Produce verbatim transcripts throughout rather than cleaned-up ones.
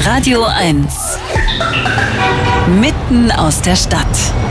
Radio eins. Mitten aus der Stadt.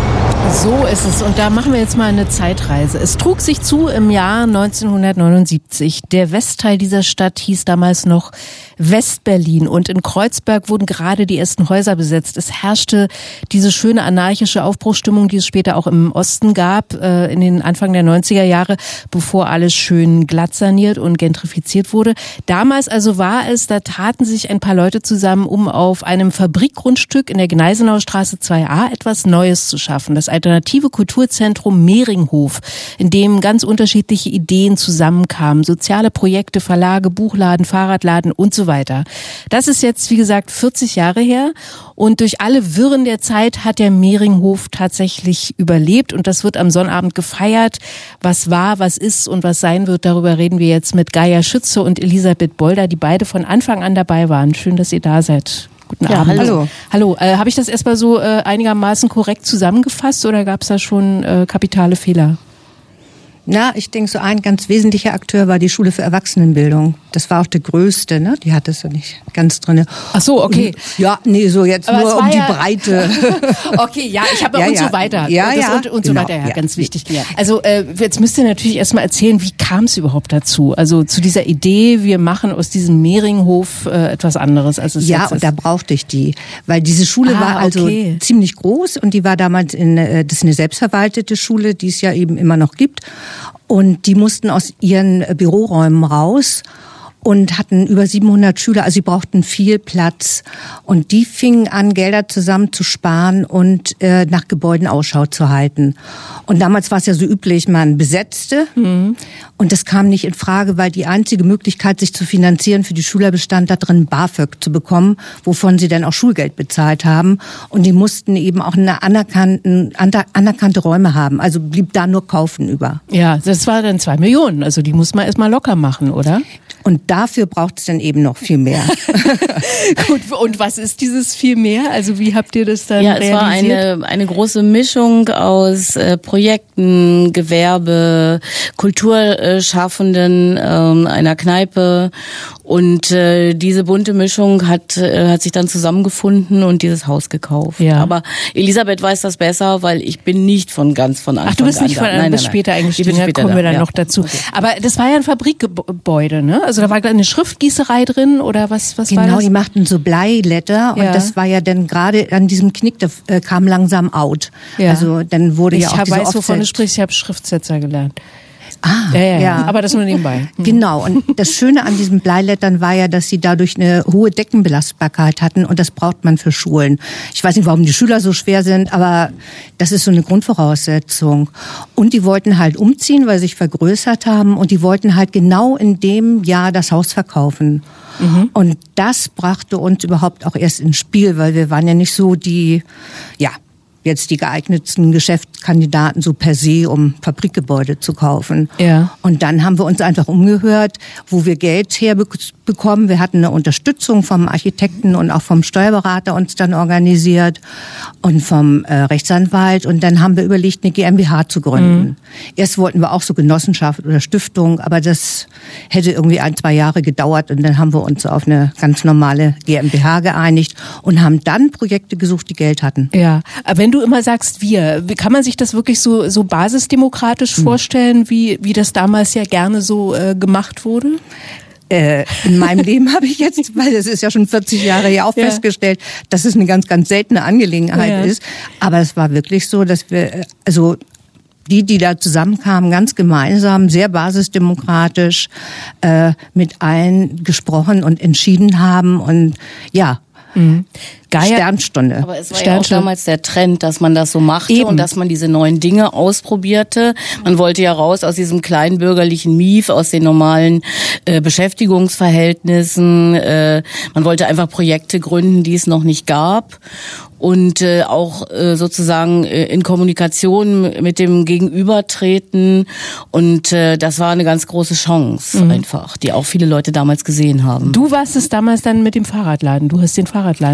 So ist es. Und da machen wir jetzt mal eine Zeitreise. Es trug sich zu im Jahr neunzehnhundertneunundsiebzig. Der Westteil dieser Stadt hieß damals noch Westberlin. Und in Kreuzberg wurden gerade die ersten Häuser besetzt. Es herrschte diese schöne anarchische Aufbruchsstimmung, die es später auch im Osten gab, äh, in den Anfang der neunziger Jahre, bevor alles schön glatt saniert und gentrifiziert wurde. Damals also war es, da taten sich ein paar Leute zusammen, um auf einem Fabrikgrundstück in der Gneisenauer Straße zwei a etwas Neues zu schaffen. Das alternative Kulturzentrum Mehringhof, in dem ganz unterschiedliche Ideen zusammenkamen. Soziale Projekte, Verlage, Buchladen, Fahrradladen und so weiter. Das ist jetzt, wie gesagt, vierzig Jahre her. Und durch alle Wirren der Zeit hat der Mehringhof tatsächlich überlebt. Und das wird am Sonnabend gefeiert. Was war, was ist und was sein wird, darüber reden wir jetzt mit Gaia Schütze und Elisabeth Bolder, die beide von Anfang an dabei waren. Schön, dass ihr da seid. Guten ja, Abend. Hallo. Hallo. Äh, Habe ich das erstmal so äh, einigermaßen korrekt zusammengefasst oder gab es da schon äh, kapitale Fehler? Na, ich denke, so ein ganz wesentlicher Akteur war die Schule für Erwachsenenbildung. Das war auch der größte, ne? Die hat es ja nicht ganz drinne. Ach so, okay. Ja, nee, so jetzt Aber nur um die ja Breite. Okay, ja, ich habe ja, und ja. so weiter. Ja, das ja. Und, und genau. so weiter, ja, ja. ganz wichtig. Ja. Also äh, jetzt müsst ihr natürlich erstmal erzählen, wie kam es überhaupt dazu? Also zu dieser Idee, wir machen aus diesem Mehringhof äh, etwas anderes, als es ja, jetzt ist. Ja, und da brauchte ich die. Weil diese Schule ah, war also okay. ziemlich groß und die war damals in, äh, das ist eine selbstverwaltete Schule, die es ja eben immer noch gibt. Und die mussten aus ihren Büroräumen raus und hatten über siebenhundert Schüler, also sie brauchten viel Platz. Und die fingen an, Gelder zusammen zu sparen und äh, nach Gebäuden Ausschau zu halten. Und damals war es ja so üblich, man besetzte. Mhm. Und das kam nicht in Frage, weil die einzige Möglichkeit, sich zu finanzieren für die Schüler bestand darin, BAföG zu bekommen, wovon sie dann auch Schulgeld bezahlt haben. Und die mussten eben auch eine anerkannten, anerkannte Räume haben. Also blieb da nur Kaufen über. Ja, das war dann zwei Millionen. Also die muss man erstmal locker machen, oder? Und dafür braucht es dann eben noch viel mehr. Gut, und was ist dieses viel mehr? Also wie habt ihr das dann ja, realisiert? Ja, es war eine, eine große Mischung aus äh, Projekten, Gewerbe, Kulturschaffenden, ähm, einer Kneipe. Und äh, diese bunte Mischung hat äh, hat sich dann zusammengefunden und dieses Haus gekauft. Ja. Aber Elisabeth weiß das besser, weil ich bin nicht von ganz von Anfang an. Ach, du bist nicht von an, bis später eingestiegen, da kommen da. wir dann ja. noch dazu. Okay. Aber das war ja ein Fabrikgebäude, ne? Also da war eine Schriftgießerei drin oder was, was genau, war das? Genau, die machten so Bleiblätter und ja. das war ja dann gerade an diesem Knick, da äh, kam langsam out. Ja. Also dann wurde ich ja auch hab, diese weiß, Offset. wovon du sprichst, ich habe Schriftsetzer gelernt. Ah, ja, ja, ja. Aber das nur nebenbei. Hm. Genau. Und das Schöne an diesen Bleilettern war ja, dass sie dadurch eine hohe Deckenbelastbarkeit hatten und das braucht man für Schulen. Ich weiß nicht, warum die Schüler so schwer sind, aber das ist so eine Grundvoraussetzung. Und die wollten halt umziehen, weil sie sich vergrößert haben und die wollten halt genau in dem Jahr das Haus verkaufen. Mhm. Und das brachte uns überhaupt auch erst ins Spiel, weil wir waren ja nicht so die, ja, jetzt die geeignetsten Geschäftskandidaten so per se, um Fabrikgebäude zu kaufen. Ja. Und dann haben wir uns einfach umgehört, wo wir Geld herbekommen. Wir hatten eine Unterstützung vom Architekten und auch vom Steuerberater uns dann organisiert und vom äh, Rechtsanwalt. Und dann haben wir überlegt, eine GmbH zu gründen. Mhm. Erst wollten wir auch so Genossenschaft oder Stiftung, aber das hätte irgendwie ein, zwei Jahre gedauert. Und dann haben wir uns auf eine ganz normale GmbH geeinigt und haben dann Projekte gesucht, die Geld hatten. Ja, aber wenn du immer sagst wir, kann man sich das wirklich so so basisdemokratisch hm. vorstellen, wie wie das damals ja gerne so äh, gemacht wurde? Äh, in meinem Leben habe ich jetzt, weil das ist ja schon vierzig Jahre her auch ja. festgestellt, dass es eine ganz, ganz seltene Angelegenheit ja. ist. Aber es war wirklich so, dass wir, also die, die da zusammenkamen, ganz gemeinsam, sehr basisdemokratisch äh, mit allen gesprochen und entschieden haben und ja, mhm. Gaia, Sternstunde. Aber es war ja auch damals der Trend, dass man das so machte Eben. und dass man diese neuen Dinge ausprobierte. Man wollte ja raus aus diesem kleinen bürgerlichen Mief, aus den normalen äh, Beschäftigungsverhältnissen. Äh, man wollte einfach Projekte gründen, die es noch nicht gab. Und äh, auch äh, sozusagen äh, in Kommunikation mit dem Gegenüber treten. Und äh, das war eine ganz große Chance mhm. einfach, die auch viele Leute damals gesehen haben. Du warst es damals dann mit dem Fahrradladen. Du hast den Fahrradladen dann dort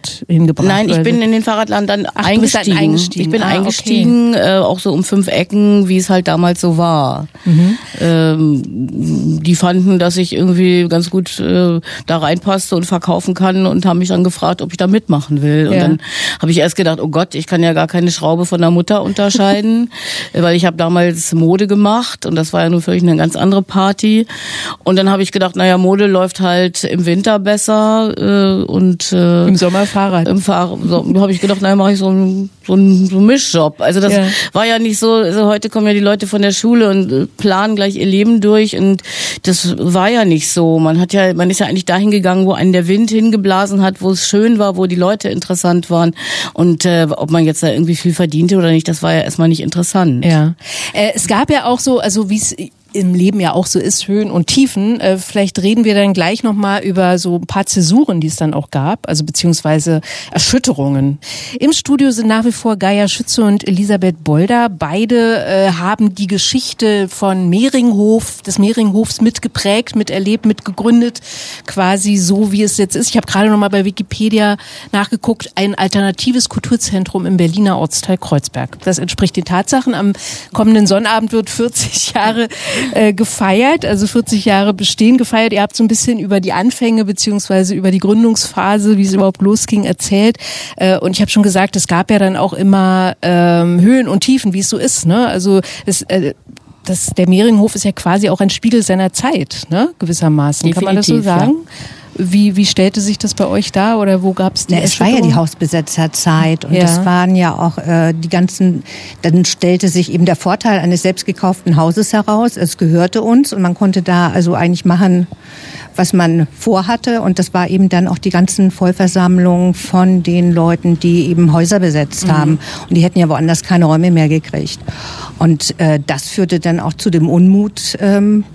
Fahrrad hingebracht? Nein, ich bin in den Fahrradladen dann Ach, eingestiegen. eingestiegen. Ich bin ah, eingestiegen, okay. äh, auch so um fünf Ecken, wie es halt damals so war. Mhm. Ähm, die fanden, dass ich irgendwie ganz gut äh, da reinpasste und verkaufen kann und haben mich dann gefragt, ob ich da mitmachen will. Und ja. dann habe ich erst gedacht, oh Gott, ich kann ja gar keine Schraube von der Mutter unterscheiden, weil ich habe damals Mode gemacht und das war ja nun völlig eine ganz andere Party. Und dann habe ich gedacht, naja, Mode läuft halt im Winter besser äh, und äh, im Sommer Fahrrad. Im Fahrrad so, habe ich gedacht, naja, mache ich so einen so einen so Mischjob. Also das ja. war ja nicht so, also heute kommen ja die Leute von der Schule und planen gleich ihr Leben durch und das war ja nicht so. Man hat ja, man ist ja eigentlich dahin gegangen, wo einen der Wind hingeblasen hat, wo es schön war, wo die Leute interessant waren und äh, ob man jetzt da irgendwie viel verdiente oder nicht, das war ja erstmal nicht interessant. Ja, äh, es gab ja auch so, also wie es im Leben ja auch so ist, Höhen und Tiefen. Äh, vielleicht reden wir dann gleich nochmal über so ein paar Zäsuren, die es dann auch gab, also beziehungsweise Erschütterungen. Im Studio sind nach wie vor Gaia Schütze und Elisabeth Bolder. Beide äh, haben die Geschichte von Mehringhof, des Mehringhofs mitgeprägt, miterlebt, mitgegründet, quasi so, wie es jetzt ist. Ich habe gerade nochmal bei Wikipedia nachgeguckt, ein alternatives Kulturzentrum im Berliner Ortsteil Kreuzberg. Das entspricht den Tatsachen. Am kommenden Sonnabend wird vierzig Jahre Äh, gefeiert, also vierzig Jahre Bestehen gefeiert. Ihr habt so ein bisschen über die Anfänge beziehungsweise über die Gründungsphase, wie es überhaupt losging, erzählt. Äh, und ich habe schon gesagt, es gab ja dann auch immer ähm, Höhen und Tiefen, wie es so ist. Ne? Also es, äh, das, der Mehringhof ist ja quasi auch ein Spiegel seiner Zeit, ne? Gewissermaßen. Definitiv, kann man das so sagen? Ja. Wie, wie stellte sich das bei euch dar oder wo gab es die? Na, es war ja die Hausbesetzerzeit und ja. das waren ja auch äh, die ganzen, dann stellte sich eben der Vorteil eines selbst gekauften Hauses heraus. Es gehörte uns und man konnte da also eigentlich machen, was man vorhatte und das war eben dann auch die ganzen Vollversammlungen von den Leuten, die eben Häuser besetzt mhm. haben und die hätten ja woanders keine Räume mehr gekriegt. Und äh, das führte dann auch zu dem Unmut ähm,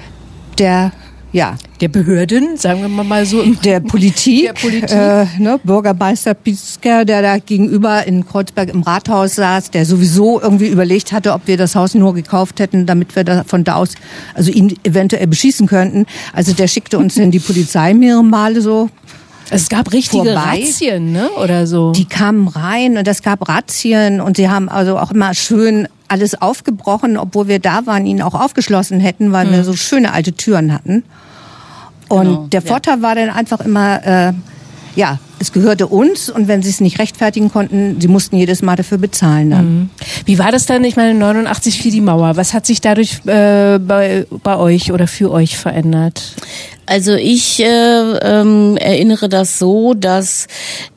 der Ja. Der Behörden, sagen wir mal so. Der Politik. Der Politik. Äh, ne, Bürgermeister Pitzker, der da gegenüber in Kreuzberg im Rathaus saß, der sowieso irgendwie überlegt hatte, ob wir das Haus nur gekauft hätten, damit wir da von da aus, also ihn eventuell beschießen könnten. Also der schickte uns in die Polizei mehrere Male so. Es gab richtige vorbei. Razzien, ne, oder so. Die kamen rein und es gab Razzien und sie haben also auch immer schön alles aufgebrochen, obwohl wir da waren, ihn auch aufgeschlossen hätten, weil mhm. wir so schöne alte Türen hatten. Und genau, der Vorteil ja. war dann einfach immer, äh, ja, es gehörte uns und wenn sie es nicht rechtfertigen konnten, sie mussten jedes Mal dafür bezahlen dann. Mhm. Wie war das dann? Ich meine, neunundachtzig fiel die Mauer. Was hat sich dadurch äh, bei, bei euch oder für euch verändert? Also ich äh, ähm, erinnere das so, dass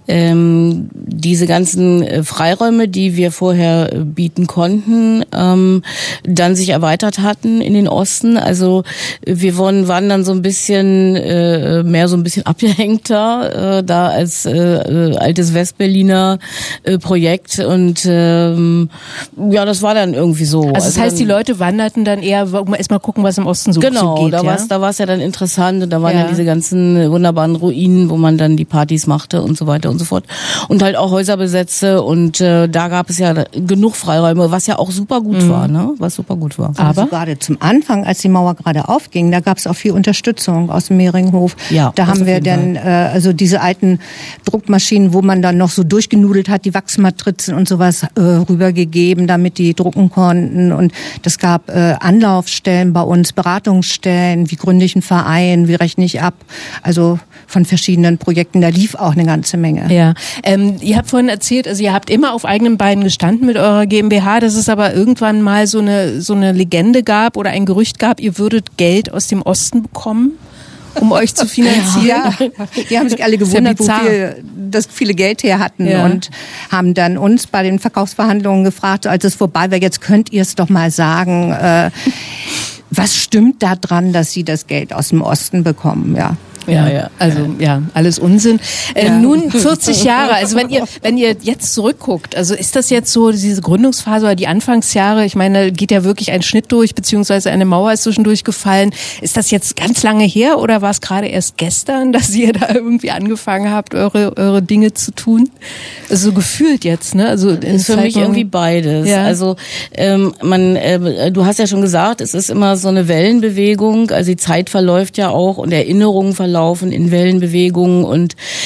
ähm, diese ganzen äh, Freiräume, die wir vorher äh, bieten konnten, ähm, dann sich erweitert hatten in den Osten. Also wir waren, waren dann so ein bisschen äh, mehr so ein bisschen abgehängter äh, da als äh, äh, altes Westberliner äh, Projekt und ähm, ja, das war dann irgendwie so. Also das also heißt, dann, die Leute wanderten dann eher, erstmal gucken, was im Osten so, genau, so geht. Genau, da ja? war's, da war's ja dann interessant und da waren ja. ja diese ganzen wunderbaren Ruinen, wo man dann die Partys machte und so weiter und so fort. Und halt auch Häuserbesätze und äh, da gab es ja genug Freiräume, was ja auch super gut mhm. war, ne? Was super gut war. Aber also gerade zum Anfang, als die Mauer gerade aufging, da gab es auch viel Unterstützung aus dem Mehringhof. Ja, da haben wir dann äh, also diese alten Druckmaschinen, wo man dann noch so durchgenudelt hat, die Wachsmatrizen und sowas äh, rübergegeben, damit die drucken konnten. Und das gab äh, Anlaufstellen bei uns, Beratungsstellen, wie gründe ich einen Verein, wie rechne ich ab, also von verschiedenen Projekten. Da lief auch eine ganze Menge. Ja, ähm, ihr habt vorhin erzählt, also ihr habt immer auf eigenen Beinen gestanden mit eurer GmbH, dass es aber irgendwann mal so eine so eine Legende gab oder ein Gerücht gab, ihr würdet Geld aus dem Osten bekommen, um euch zu finanzieren. Ja, die haben sich alle gewundert, wo wir das viele Geld her hatten ja. und haben dann uns bei den Verkaufsverhandlungen gefragt, als es vorbei war, jetzt könnt ihr es doch mal sagen, äh, was stimmt da dran, dass sie das Geld aus dem Osten bekommen, ja. Ja, ja, also ja, alles Unsinn. Äh, ja. Nun vierzig Jahre, also wenn ihr wenn ihr jetzt zurückguckt, also ist das jetzt so diese Gründungsphase oder die Anfangsjahre, ich meine, geht ja wirklich ein Schnitt durch, beziehungsweise eine Mauer ist zwischendurch gefallen. Ist das jetzt ganz lange her oder war es gerade erst gestern, dass ihr da irgendwie angefangen habt, eure eure Dinge zu tun? Also so gefühlt jetzt, ne? Also ist für mich irgendwie beides. Ja. Also ähm, man, äh, du hast ja schon gesagt, es ist immer so eine Wellenbewegung, also die Zeit verläuft ja auch und Erinnerungen verlaufen in Wellenbewegungen und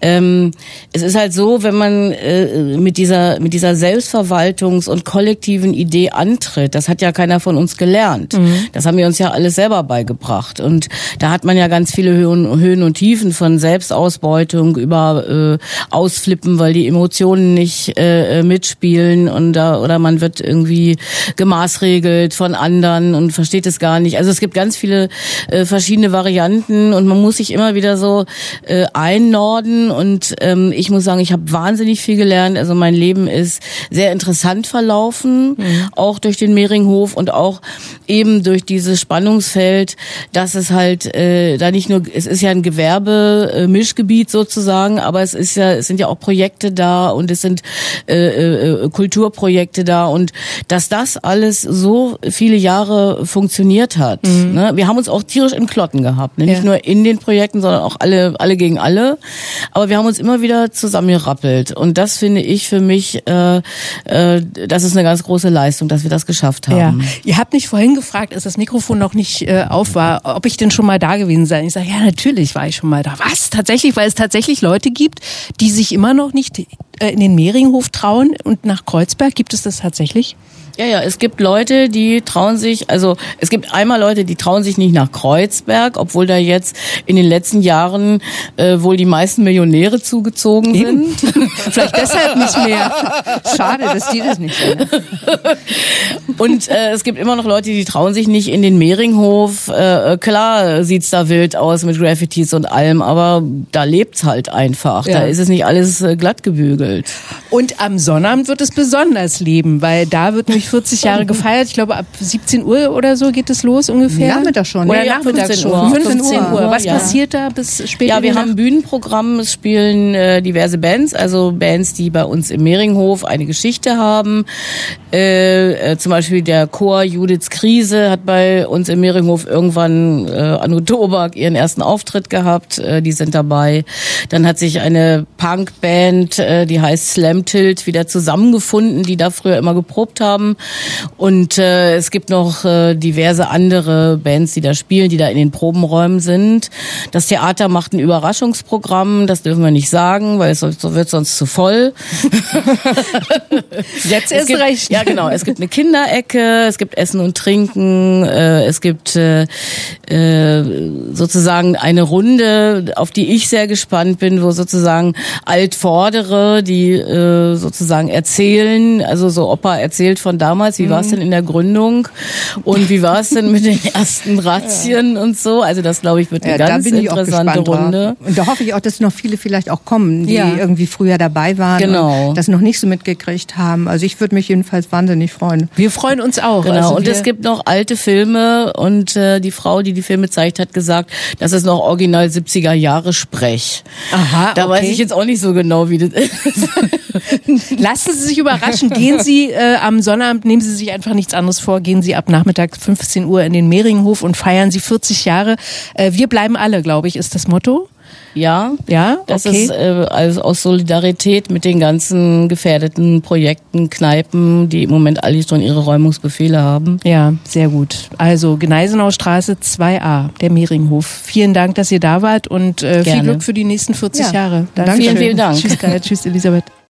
ähm, es ist halt so, wenn man äh, mit dieser mit dieser Selbstverwaltungs- und kollektiven Idee antritt, das hat ja keiner von uns gelernt. Mhm. Das haben wir uns ja alles selber beigebracht. Und da hat man ja ganz viele Höhen, Höhen und Tiefen von Selbstausbeutung über äh, Ausflippen, weil die Emotionen nicht äh, mitspielen und da, oder man wird irgendwie gemaßregelt von anderen und versteht es gar nicht. Also es gibt ganz viele äh, verschiedene Varianten und man muss sich immer wieder so äh, einnorden und ähm, ich muss sagen, ich habe wahnsinnig viel gelernt. Also mein Leben ist sehr interessant verlaufen, mhm. auch durch den Mehringhof und auch eben durch dieses Spannungsfeld, dass es halt äh, da nicht nur, es ist ja ein Gewerbe-Mischgebiet sozusagen, aber es ist ja, es sind ja auch Projekte da und es sind äh, äh, Kulturprojekte da und dass das alles so viele Jahre funktioniert hat. Mhm. Ne? Wir haben uns auch tierisch in Klotten gehabt, ne? Nicht ja. nur in den Projekten, sondern auch alle, alle gegen alle. Aber wir haben uns immer wieder zusammengerappelt und das finde ich für mich, äh, äh, das ist eine ganz große Leistung, dass wir das geschafft haben. Ja. Ihr habt mich vorhin gefragt, als das Mikrofon noch nicht äh, auf war, ob ich denn schon mal da gewesen sei. Ich sage, ja, natürlich war ich schon mal da. Was? Tatsächlich? Weil es tatsächlich Leute gibt, die sich immer noch nicht äh, in den Mehringhof trauen und nach Kreuzberg. Gibt es das tatsächlich? Ja, ja, es gibt Leute, die trauen sich, also es gibt einmal Leute, die trauen sich nicht nach Kreuzberg, obwohl da jetzt in den letzten Jahren äh, wohl die meisten Millionäre zugezogen Eben. sind. Vielleicht deshalb nicht mehr. Schade, dass die das nicht sind. Und äh, es gibt immer noch Leute, die trauen sich nicht in den Mehringhof. Äh, klar sieht's da wild aus mit Graffitis und allem, aber da lebt's halt einfach. Ja. Da ist es nicht alles äh, glatt gebügelt. Und am Sonnabend wird es besonders leben, weil da wird nämlich vierzig Jahre gefeiert. Ich glaube, ab siebzehn Uhr oder so geht es los ungefähr. Nachmittag schon. Oder ja, Nachmittag fünfzehn schon. Uhr. fünfzehn Uhr. Was ja. passiert da bis später? Ja, wir haben ein Bühnenprogramm. Es spielen äh, diverse Bands, also Bands, die bei uns im Mehringhof eine Geschichte haben. Äh, äh, zum Beispiel der Chor Judiths Krise hat bei uns im Mehringhof irgendwann äh, Anno Tobak ihren ersten Auftritt gehabt. Äh, die sind dabei. Dann hat sich eine Punkband, äh, die heißt Slam Tilt, wieder zusammengefunden, die da früher immer geprobt haben. Und äh, es gibt noch äh, diverse andere Bands, die da spielen, die da in den Probenräumen sind. Das Theater macht ein Überraschungsprogramm, das dürfen wir nicht sagen, weil es so wird sonst zu voll. Jetzt erst gibt, recht. Ja, genau. Es gibt eine Kinderecke, es gibt Essen und Trinken, äh, es gibt äh, äh, sozusagen eine Runde, auf die ich sehr gespannt bin, wo sozusagen Altvordere, die äh, sozusagen erzählen, also so Opa erzählt von damals, wie war es denn in der Gründung und wie war es denn mit den ersten Razzien ja. und so. Also das, glaube ich, wird eine ja, ganz interessante Runde. Drauf. Und da hoffe ich auch, dass noch viele vielleicht auch kommen, die ja. irgendwie früher dabei waren genau. und das noch nicht so mitgekriegt haben. Also ich würde mich jedenfalls wahnsinnig freuen. Wir freuen uns auch. Genau. Also und es gibt noch alte Filme und äh, die Frau, die die Filme zeigt, hat gesagt, das ist noch original siebziger Jahre Sprech. Aha, Da okay. weiß ich jetzt auch nicht so genau, wie das ist. Lassen Sie sich überraschen. Gehen Sie äh, am Sonnabend, nehmen Sie sich einfach nichts anderes vor, gehen Sie ab Nachmittag fünfzehn Uhr in den Mehringhof und feiern Sie vierzig Jahre. Äh, wir bleiben alle, glaube ich, ist das Motto. Ja, ja, das okay. ist äh, also aus Solidarität mit den ganzen gefährdeten Projekten, Kneipen, die im Moment alle schon ihre Räumungsbefehle haben. Ja, sehr gut. Also Gneisenauer Straße zwei a, der Mehringhof. Vielen Dank, dass ihr da wart und äh, viel Glück für die nächsten vierzig ja. Jahre. Danke. Vielen, vielen Dank. Tschüss, Gaia. Tschüss, Elisabeth.